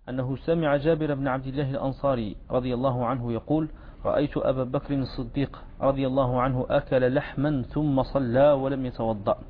أنه سمع جابر بن عبد الله الأنصاري رضي الله عنه يقول: رأيت أبا بكر الصديق رضي الله عنه أكل لحما ثم صلى ولم يتوضأ.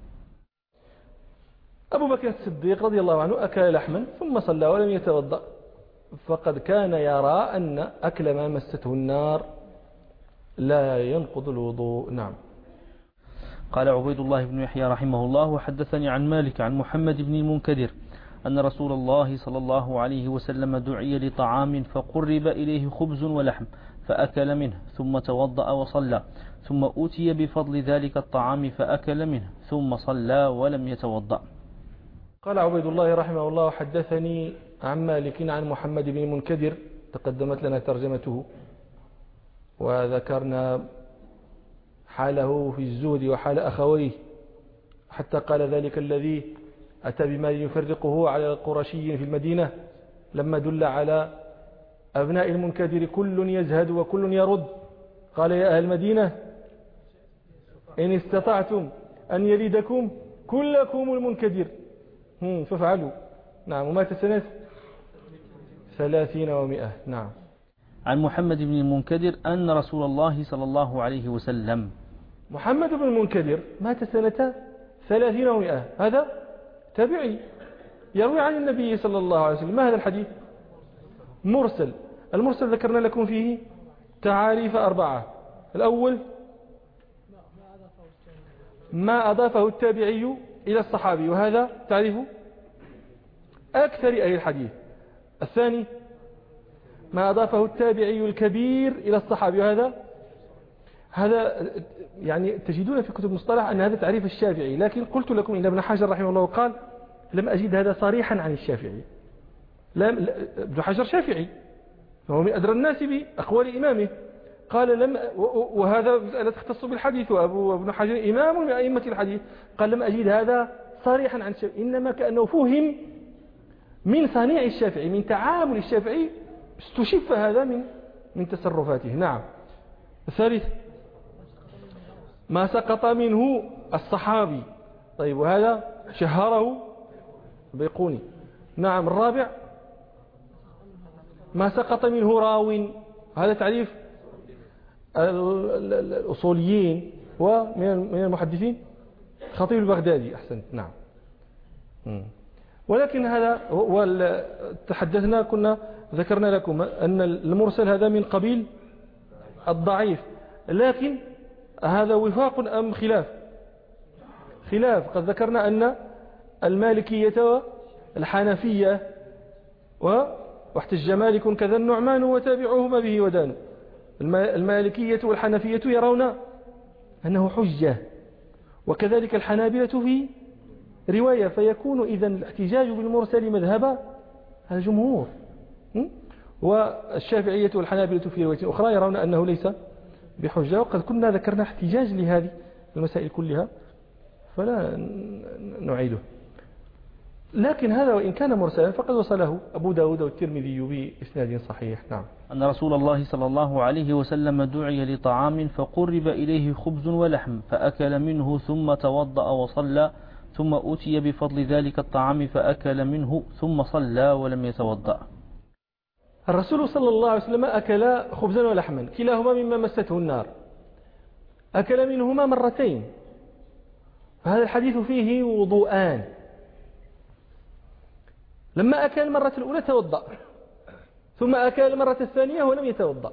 أبو بكر الصديق رضي الله عنه أكل لحما ثم صلى ولم يتوضأ، فقد كان يرى أن أكل ما مسته النار لا ينقض الوضوء. نعم. قال عبيد الله بن يحيى رحمه الله: وحدثني عن مالك عن محمد بن المنكدر أن رسول الله صلى الله عليه وسلم دعي لطعام فقرب إليه خبز ولحم فأكل منه ثم توضأ وصلى، ثم أوتي بفضل ذلك الطعام فأكل منه ثم صلى ولم يتوضأ. قال عبيد الله رحمه الله: حدثني عن مالك عن محمد بن المنكدر، تقدمت لنا ترجمته وذكرنا حاله في الزهد وحال أخويه، حتى قال ذلك الذي أتى بمال يفرقه على القرشي في المدينة لما دل على أبناء المنكدر كل يزهد وكل يرد، قال: يا أهل المدينة إن استطعتم أن يلدكم كلكم المنكدر فافعلوا. نعم. ومات سنة 30 و100. نعم. عن محمد بن المنكدر أن رسول الله صلى الله عليه وسلم. محمد بن المنكدر مات سنة 30 و100، هذا تابعي يروي عن النبي صلى الله عليه وسلم. ما هذا الحديث؟ مرسل. المرسل ذكرنا لكم فيه تعاريف 4. الأول ما أضافه التابعي إلى الصحابي، وهذا تعريف أكثر أهل الحديث. الثاني ما أضافه التابعي الكبير إلى الصحابي، وهذا يعني تجدون في كتب المصطلح أن هذا تعريف الشافعي، لكن قلت لكم إن ابن حجر رحمه الله قال: لم أجد هذا صريحا عن الشافعي. ابن حجر شافعي، فهو من أدرى الناس بأقوال إمامه، قال وهذا مسألة تختص بالحديث، وابن حجر إمام من أئمة الحديث، قال: لم أجد هذا صريحا عن الشافعي، إنما كأنه فهم من صنيع الشافعي، من تعامل الشافعي، استشف هذا من تصرفاته. نعم. الثالث ما سقط منه الصحابي، طيب، وهذا شهره بيقوني. نعم. الرابع ما سقط منه راو، هذا تعريف الأصوليين ومن المحدثين خطيب البغدادي. أحسنت. نعم. ولكن هذا تحدثنا، كنا ذكرنا لكم أن المرسل هذا من قبيل الضعيف، لكن هذا وفاق أم خلاف؟ قد ذكرنا أن المالكية والحنفية واحتج مالك كذا النعمان وتابعوهما به ودانوا. المالكية والحنفية يرون أنه حجة، وكذلك الحنابلة في رواية، فيكون إذن الاحتجاج بالمرسل مذهب الجمهور. والشافعية والحنابلة في رواية أخرى يرون أنه ليس بحجة، وقد كنا ذكرنا احتجاج لهذه المسائل كلها فلا نعيده. لكن هذا وإن كان مرسلا فقد وصله أبو داود والترمذي بإسناد صحيح. نعم. أن رسول الله صلى الله عليه وسلم دعي لطعام فقرب إليه خبز ولحم فأكل منه ثم توضأ وصلى، ثم أوتي بفضل ذلك الطعام فأكل منه ثم صلى ولم يتوضأ. الرسول صلى الله عليه وسلم أكل خبزا ولحما كلاهما مما مسته النار، أكل منهما مرتين، فهذا الحديث فيه وضوءان. لما أكل المرة الأولى توضأ، ثم أكل المرة الثانية ولم يتوضأ.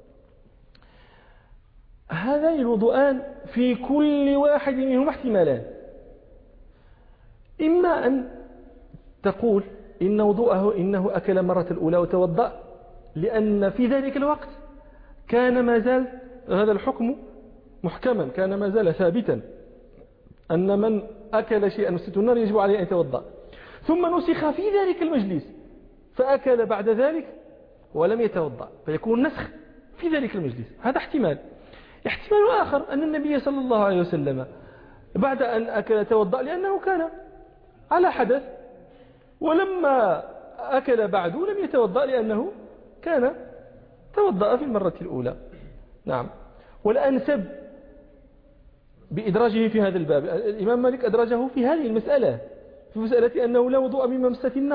هذان الوضوءان في كل واحد منهما احتمالان: إما أن تقول إن وضوءه إنه أكل مرة الأولى وتوضأ لأن في ذلك الوقت كان ما زال هذا الحكم محكما، كان ما زال ثابتا أن من أكل شيئا مسته النار يجب عليه أن يتوضأ، ثم نسخ في ذلك المجلس فأكل بعد ذلك ولم يتوضأ، فيكون نسخ في ذلك المجلس. هذا احتمال. احتمال آخر أن النبي صلى الله عليه وسلم بعد أن أكل توضأ لأنه كان على حدث، ولما أكل بعد لم يتوضأ لأنه كان توضأ في المرة الأولى. نعم. والأنسب بإدراجه في هذا الباب الإمام مالك أدرجه في هذه المسألة، في مسألة أنه لا وضوء من ممسة النار،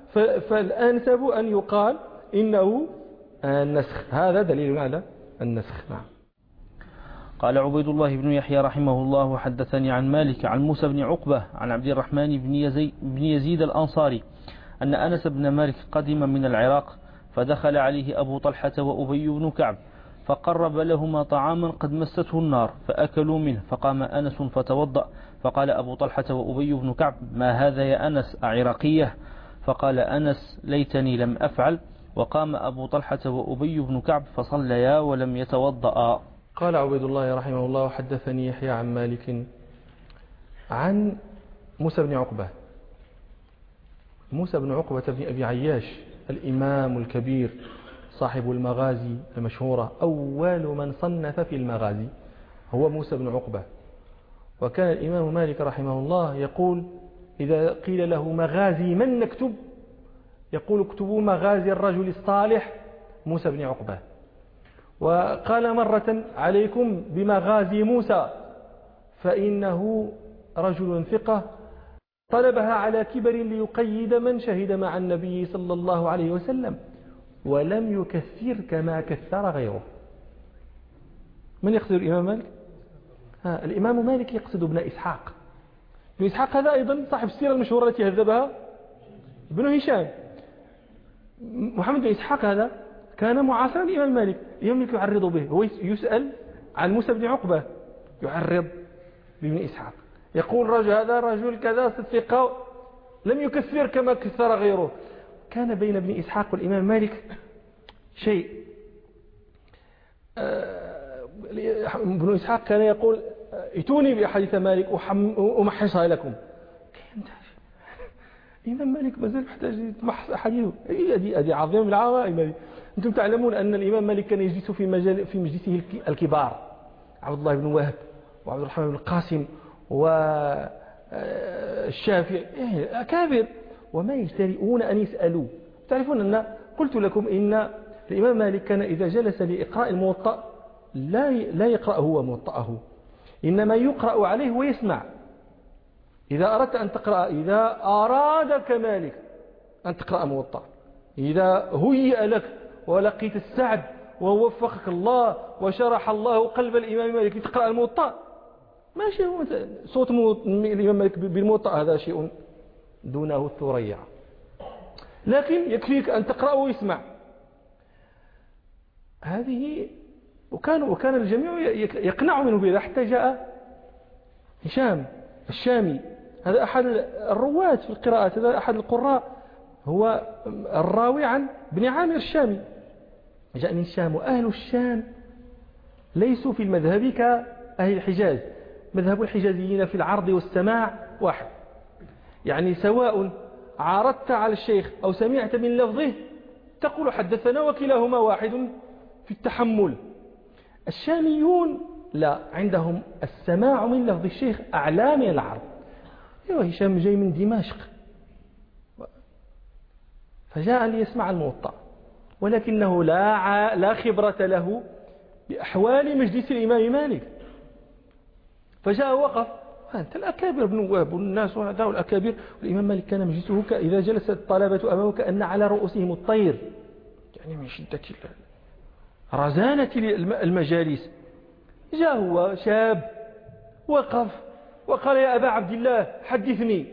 فالأنسب أن يقال إنه النسخ. هذا دليل على النسخ. نعم. قال عبيد الله بن يحيى رحمه الله حدثني عن مالك عن موسى بن عقبة عن عبد الرحمن بن يزيد الأنصاري أن أنس بن مالك قدم من العراق فدخل عليه أبو طلحة وأبي بن كعب فقرب لهما طعاما قد مسته النار فأكلوا منه فقام أنس فتوضأ فقال أبو طلحة وأبي بن كعب ما هذا يا أنس أعراقية؟ فقال أنس ليتني لم أفعل. وقام أبو طلحة وأبي بن كعب فصليا ولم يتوضأ. قال عبيد الله رحمه الله حدثني يحيى عن مالك عن موسى بن عقبة. موسى بن عقبة بن أبي عياش الإمام الكبير صاحب المغازي المشهورة، أول من صنف في المغازي هو موسى بن عقبة. وكان الإمام مالك رحمه الله يقول إذا قيل له مغازي من نكتب يقول اكتبوا مغازي الرجل الصالح موسى بن عقبة. وقال مرة عليكم بمغازي موسى فإنه رجل ثقة طلبها على كبر ليقيد من شهد مع النبي صلى الله عليه وسلم ولم يكثر كما كثر غيره. من يقصد الإمام مالك؟ الإمام مالك يقصد ابن إسحاق. ابن إسحاق هذا أيضا صاحب السيرة المشهورة التي هذبها ابن هشام. محمد بن إسحاق هذا كان معاصرا للإمام مالك. الإمام مالك يعرض به، هو يسأل عن موسى بن عقبة يعرض بابن إسحاق يقول رجل هذا رجل كذا ثقة لم يكثر كما كثر غيره. كان بين ابن إسحاق والإمام مالك شيء. ابن إسحاق كان يقول ائتوني بأحاديث مالك أمحصها لكم. الإمام مالك ما زال يحتاج تمحص أحاديثه. هذه عظيمة من العظائم. أنتم تعلمون أن الإمام مالك كان يجلس في مجلسه الكبار عبد الله بن وهب وعبد الرحمن بن القاسم والشافعي أكابر وما يجترئون أن يسألوا. تعرفون أن قلت لكم إن الإمام مالك كان إذا جلس لإقراء الموطأ لا يقرأ هو موطأه، إنما يقرأ عليه ويسمع. إذا أردت أن تقرأ، إذا أرادك مالك أن تقرأ موطأ، إذا هيئ لك ولقيت السعد ووفقك الله وشرح الله قلب الإمام مالك لتقرأ الموطأ، ما شيء هو صوت الإمام مالك بالموطأ هذا شيء دونه الثريا، لكن يكفيك أن تقرأ ويسمع. هذه وكان الجميع يقنع منه بذلك، حتى جاء هشام الشامي، هذا أحد الرواة في القراءات، هذا أحد القراء، هو الراوي عن ابن عامر الشامي، جاء من الشام. وأهل الشام ليسوا في المذهب كأهل الحجاز. مذهب الحجازيين في العرض والسماع واحد، يعني سواء عارضت على الشيخ أو سمعت من لفظه تقول حدثنا، وكلاهما واحد في التحمل. الشاميون لا، عندهم السماع من لفظ الشيخ أعلى من العرض. هشام جاي من دمشق فجاء ليسمع الموطأ، ولكنه لا خبرة له بأحوال مجلس الإمام مالك، فجاء وقف. أنت الأكابر ابن وهب والناس وهذا الأكابر، والإمام مالك كان مجلسه إذا جلس الطلبة أمامه كأن على رؤوسهم الطير، يعني من شدة رزانة المجالس. جاء هو شاب وقف وقال يا أبا عبد الله حدثني،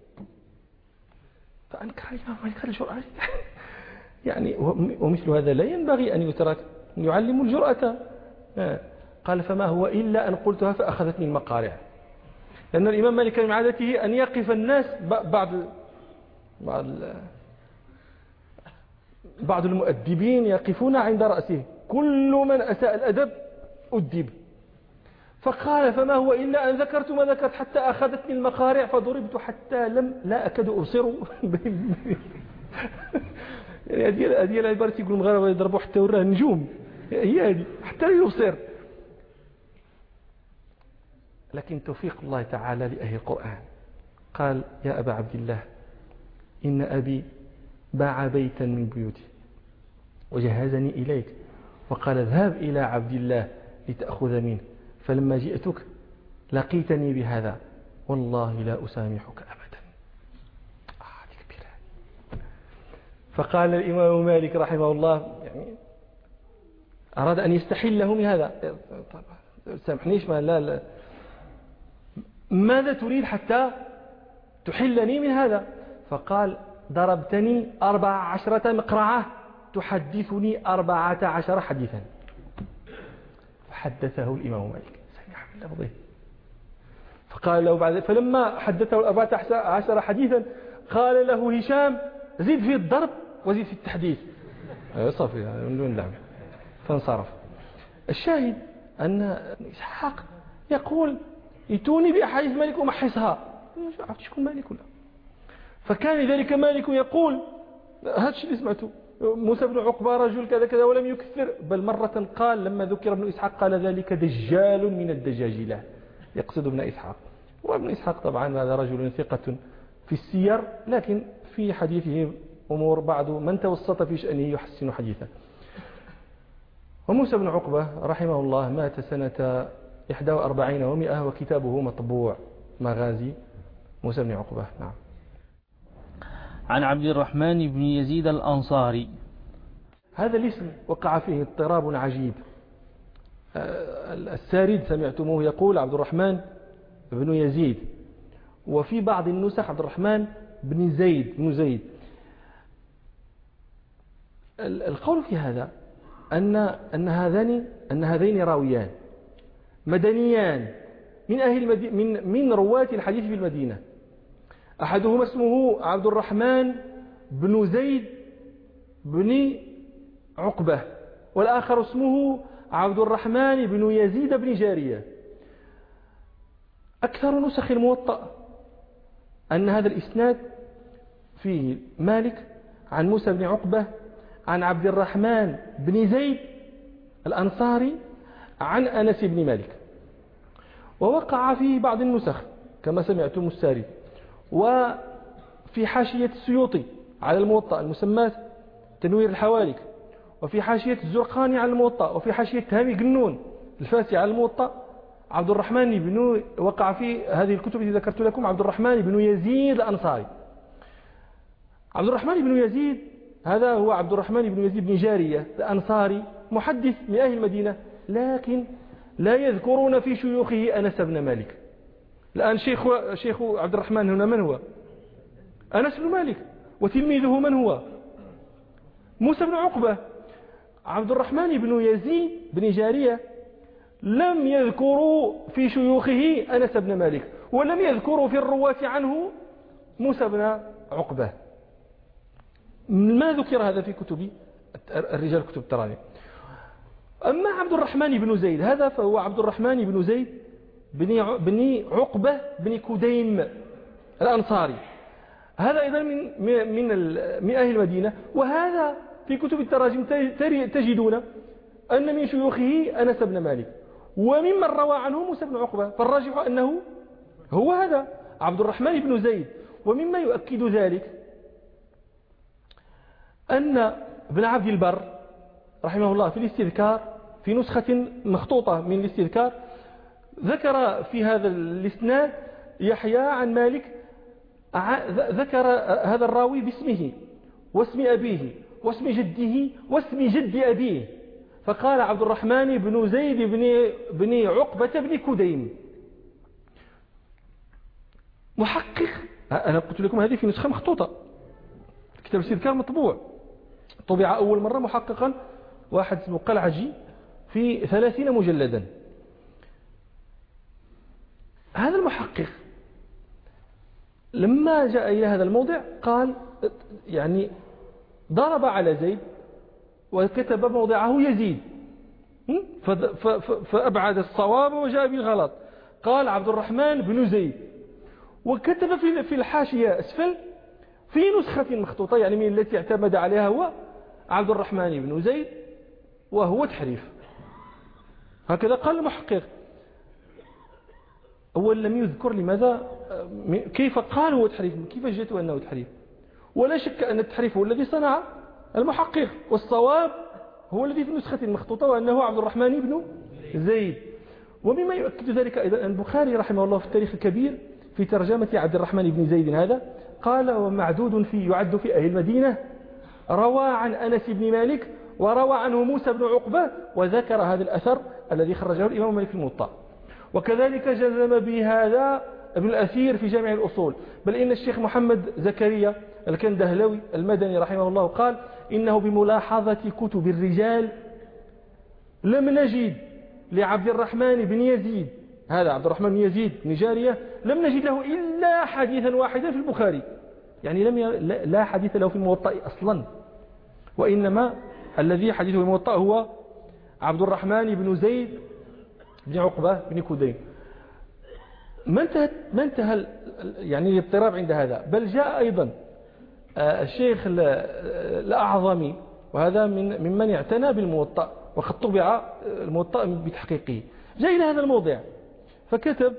فأنكر الإمام مالك الجرأة يعني، ومثل هذا لا ينبغي أن يترك، يعلم الجرأة. قال فما هو إلا أن قلتها فأخذتني المقارع. لأن الإمام مالك من عادته أن يقف الناس بعض المؤدبين يقفون عند رأسه، كل من أساء الأدب أدب. فقال فما هو إلا أن ذكرت ما ذكرت حتى أخذتني المقارع فضربت حتى لا أكاد أبصر. يعني هذه العبارة يقول المغاربة يضربوا حتى وراه النجوم، هي هذه حتى لا يبصر. لكن توفيق الله تعالى لأهل القرآن. قال يا أبا عبد الله إن أبي باع بيتا من بيوتي وجهزني إليك وقال اذهب إلى عبد الله لتأخذ منه، فلما جئتك لقيتني بهذا والله لا أسامحك أبدا. هذه كبيرة. فقال الإمام مالك رحمه الله يعني أراد أن يستحله من هذا. سامحنيش لا ماذا تريد حتى تحلني من هذا؟ فقال ضربتني 14 مقرعة تحدثني 14 حديثا. فحدثه الإمام مالك سمع من لفظه، فقال له بعد فلما حدثه 14 حديثا قال له هشام زيد في الضرب وزيد في التحديث. صافي من دون لعب. فانصرف. الشاهد أن إسحاق يقول ائتوني بأحاديث مالك ومحصها. عرفت شكون مالك ولا؟ فكان ذلك مالك يقول هذا الشيء اللي سمعته موسى بن عقبة رجل كذا كذا ولم يكثر، بل مرة قال لما ذكر ابن إسحاق قال ذلك دجال من الدجاجلة، يقصد ابن إسحاق. وابن إسحاق طبعا هذا رجل ثقة في السير، لكن في حديثه أمور بعض من توسط في شأنه يحسن حديثه. وموسى بن عقبة رحمه الله مات سنة 41 و100 وكتابه مطبوع، مغازي موسى بن عقبة. نعم. عن عبد الرحمن بن يزيد الأنصاري. هذا الاسم وقع فيه اضطراب عجيب. السارد سمعتموه يقول عبد الرحمن بن يزيد، وفي بعض النسخ عبد الرحمن بن زيد. القول في هذا أن هذين راويان مدنيان من رواة الحديث في المدينة. أحدهما اسمه عبد الرحمن بن زيد بن عقبة، والآخر اسمه عبد الرحمن بن يزيد بن جارية. أكثر نسخ الموطأ أن هذا الإسناد فيه مالك عن موسى بن عقبة عن عبد الرحمن بن زيد الأنصاري عن أنس بن مالك. ووقع فيه بعض النسخ كما سمعتم الساري، وفي حاشية السيوطي على الموطأ المسمات تنوير الحوالك، وفي حاشية الزرقاني على الموطأ، وفي حاشية هامي قنون الفاسي على الموطأ عبد الرحمن بن وقع في هذه الكتب التي ذكرت لكم عبد الرحمن بن يزيد الأنصاري. عبد الرحمن بن يزيد هذا هو عبد الرحمن بن يزيد بن جارية الأنصاري، محدث من أهل المدينة، لكن لا يذكرون في شيوخه أنس بن مالك. الآن شيخ عبد الرحمن هنا من هو؟ أنس بن مالك. وتلميذه من هو؟ موسى بن عقبة. عبد الرحمن بن يزيد بن جارية لم يذكروا في شيوخه أنس بن مالك، ولم يذكروا في الرواة عنه موسى بن عقبة. ما ذكر هذا في كتب الرجال كتب التراجم. أما عبد الرحمن بن زيد هذا فهو عبد الرحمن بن زيد بن عقبة بن كديم الأنصاري، هذا أيضا من أهل المدينة. وهذا في كتب التراجم تجدون أن من شيوخه أنس بن مالك، وممن روى عنه موسى بن عقبة، فالراجح أنه هو هذا عبد الرحمن بن زيد. ومما يؤكد ذلك أن ابن عبد البر رحمه الله في الاستذكار في نسخة مخطوطة من الاستذكار ذكر في هذا الاسناد يحيى عن مالك، ذكر هذا الراوي باسمه واسم أبيه واسم جده واسم جد أبيه، فقال عبد الرحمن بن زيد بن عقبة بن كديم. محقق، أنا قلت لكم هذه في نسخة مخطوطة، كتاب الاستذكار مطبوع، طبع أول مرة محققا واحد اسمه قلعجي في 30 مجلدا. هذا المحقق لما جاء إلى هذا الموضع قال يعني ضرب على زيد وكتب موضعه يزيد، فأبعد الصواب وجاء بالغلط، قال عبد الرحمن بن زيد، وكتب في الحاشية أسفل في نسخة مخطوطة يعني من التي اعتمد عليها هو عبد الرحمن بن زيد وهو تحريف. هكذا قال المحقق. أول لم يذكر لماذا كيف قال هو تحريف، كيف جئته أنه تحريف. ولا شك أن التحريف هو الذي صنع المحقق، والصواب هو الذي في النسخة المخطوطة وأنه عبد الرحمن بن زيد. ومما يؤكد ذلك أيضا أن البخاري رحمه الله في التاريخ الكبير في ترجمة عبد الرحمن بن زيد هذا قال ومعدود يعد في أهل المدينة روى عن أنس بن مالك وروى عنه موسى بن عقبة، وذكر هذا الأثر الذي خرجه الإمام مالك في الموطأ. وكذلك جزم بهذا ابن الأثير في جامع الأصول. بل إن الشيخ محمد زكريا الكندهلوي المدني رحمه الله قال إنه بملاحظة كتب الرجال لم نجد لعبد الرحمن بن يزيد، هذا عبد الرحمن بن يزيد بن جارية، لم نجد له إلا حديثا واحدا في البخاري، يعني لا حديث له في الموطأ أصلا، وإنما الذي حديثه في الموطأ هو عبد الرحمن بن زيد بن عقبة بن كدين. ما انتهى يعني الاضطراب عند هذا، بل جاء أيضا الشيخ الأعظمي، وهذا ممن اعتنى بالموطأ وقد طبع الموطأ بتحقيقه، جاء إلى هذا الموضع فكتب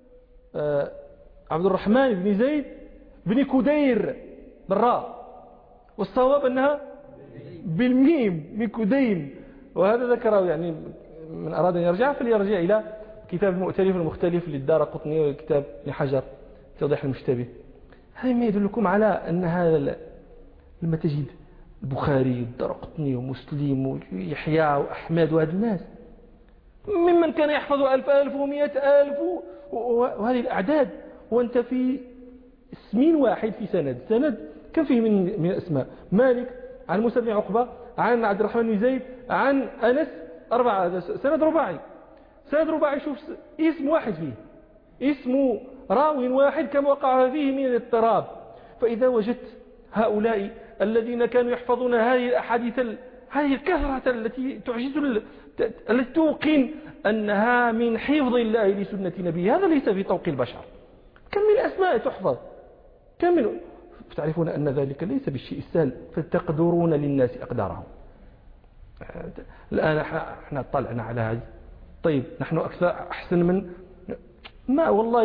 عبد الرحمن بن زيد بن كدير بالراء، والصواب أنها بالميم من كدين، وهذا ذكره يعني من أراد أن يرجع فليرجع إلى كتاب المؤتلف المختلف للدارقطني وكتاب ابن حجر توضيح المشتبه. هذا ما يدلكم على أن هذا لما تجد البخاري والدارقطني ومسلم ويحيى وأحمد وهذا الناس ممن كان يحفظ 1000 و100,000 وهذه الأعداد، وأنت في اسم واحد في سند كم فيه من الأسماء؟ مالك عن موسى بن عقبة عن عبد الرحمن بن زيد عن أنس، 4 سند رباعي. شوف اسم واحد فيه، اسم راو واحد كما وقع فيه من الاضطراب. فإذا وجدت هؤلاء الذين كانوا يحفظون هذه الأحاديث هذه الكثرة التي تعجز التي توقن أنها من حفظ الله لسنة نبيه، هذا ليس في طوق البشر. كم من أسماء تحفظ، كم من تعرفون أن ذلك ليس بالشيء السهل، فتقدرون للناس أقدارهم. الآن احنا طلعنا على هذا، طيب نحن أحسن من والله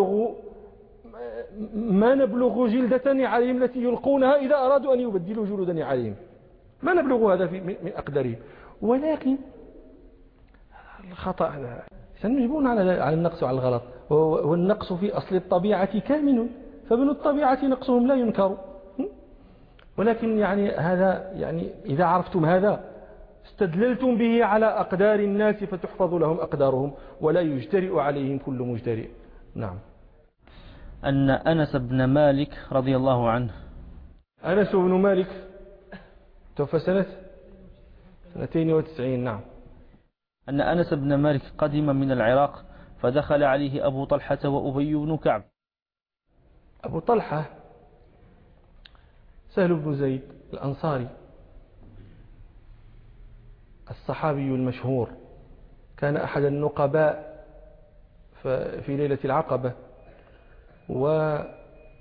ما نبلغ جلدة عليهم التي يلقونها إذا أرادوا أن يبدلوا جلودا عليهم، ما نبلغ هذا من أقدارهم. ولكن الخطأ سنجبون على النقص وعلى الغلط، والنقص في أصل الطبيعة كامن، فمن الطبيعة نقصهم لا ينكر. ولكن يعني هذا يعني إذا عرفتم هذا استدللتم به على أقدار الناس فتحفظ لهم أقدارهم ولا يجترئ عليهم كل مجترئ. نعم. أن أنس بن مالك رضي الله عنه، أنس بن مالك توفى سنة 92. نعم. أن أنس بن مالك قدم من العراق فدخل عليه أبو طلحة وأبي بن كعب. أبو طلحة سهل بن زيد الأنصاري الصحابي المشهور، كان أحد النقباء في ليلة العقبة، وكان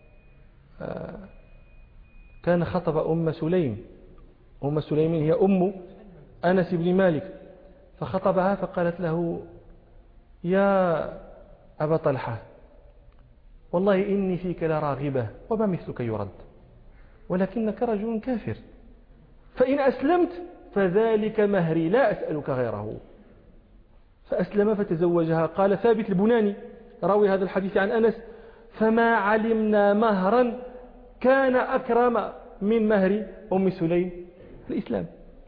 خطب أم سليم. أم سليم هي أم أنس بن مالك، فخطبها فقالت له: يا أبا طلحة، والله إني فيك لراغبة وما مثلك يرد، ولكنك رجل كافر، فإن أسلمت فذلك مهري لا أسألك غيره. فأسلم فتزوجها. قال ثابت البناني راوي هذا الحديث عن أنس: فما علمنا مهرا كان أكرم من مهر أم سليم الإسلام.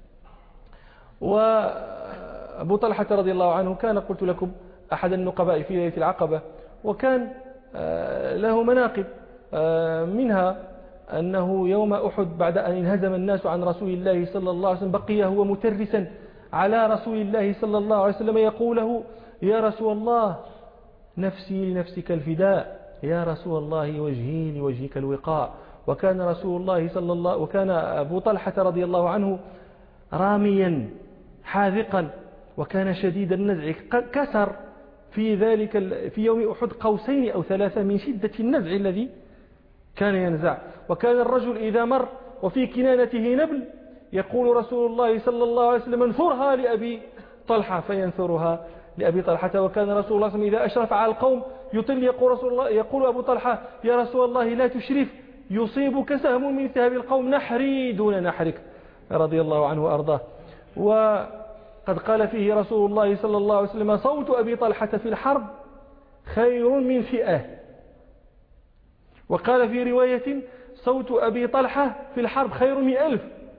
وأبو طلحة رضي الله عنه كان قلت لكم أحد النقباء في ليلة العقبة، وكان له مناقب، منها أنه يوم أحد بعد أن انهزم الناس عن رسول الله صلى الله عليه وسلم بقي هو مترسا على رسول الله صلى الله عليه وسلم يقوله: يا رسول الله نفسي لنفسك الفداء، يا رسول الله وجهي لوجهك الوقاء. وكان أبو طلحة رضي الله عنه راميا حاذقا، وكان شديد النزع، كسر في يوم أحد قوسين أو 3 من شدة النزع الذي كان ينزع. وكان الرجل إذا مر وفي كنانته نبل يقول رسول الله صلى الله عليه وسلم: انثرها لأبي طلحة، فينثرها لأبي طلحة. وكان رسول الله صلى الله عليه وسلم إذا أشرف على القوم يطل يقول أبو طلحة: يا رسول الله لا تشرف، يصيبك سهم من سهام القوم نحري دون نحرك، رضي الله عنه وأرضاه. وقد قال فيه رسول الله صلى الله عليه وسلم: صوت أبي طلحة في الحرب خير من فئة. وقال في رواية: صوت أبي طلحة في الحرب خير من 1000.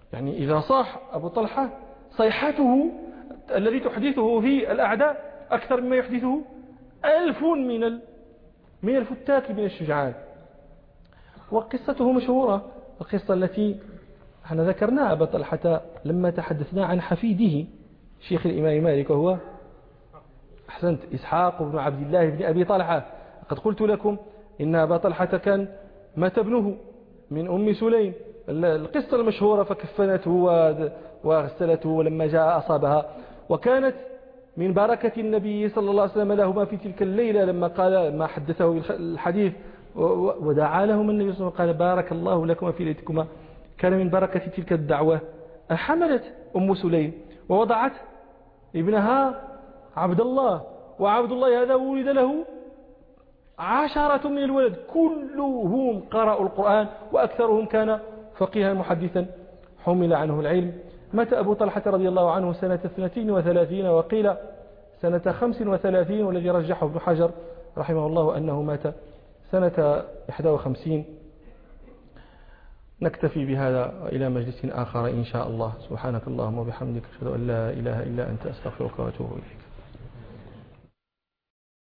يعني إذا صاح أبو طلحة صيحته الذي تحدثه في الأعداء أكثر مما يحدثه 1000 من الفتاك من الشجعان. وقصته مشهورة، القصة التي احنا ذكرناها أبا طلحة لما تحدثنا عن حفيده شيخ الإمام مالك، وهو أحسنت إسحاق بن عبد الله بن أبي طلحة. قد قلت لكم إن أبا طلحة كان مات ابنه من أم سليم، القصة المشهورة، فكفنته وغسلته ولما جاء أصابها. وكانت من بركة النبي صلى الله عليه وسلم لهما في تلك الليلة لما قال ما حدثه الحديث ودعا لهم النبي صلى الله عليه وسلم قال بارك الله لكما في ليلتكما. كان من بركة تلك الدعوة حملت أم سليم ووضعت ابنها عبد الله، وعبد الله هذا ولد له 10 من الولد كلهم قرأوا القرآن وأكثرهم كان فقيها محدثا حمل عنه العلم. مات أبو طلحة رضي الله عنه سنة 32 وقيل سنة 35، والذي رجحه ابن حجر رحمه الله أنه مات سنة 51. نكتفي بهذا إلى مجلس آخر إن شاء الله. سبحانك اللهم وبحمدك أشهد أن لا إله إلا أنت أستغفرك وأتوب إليك.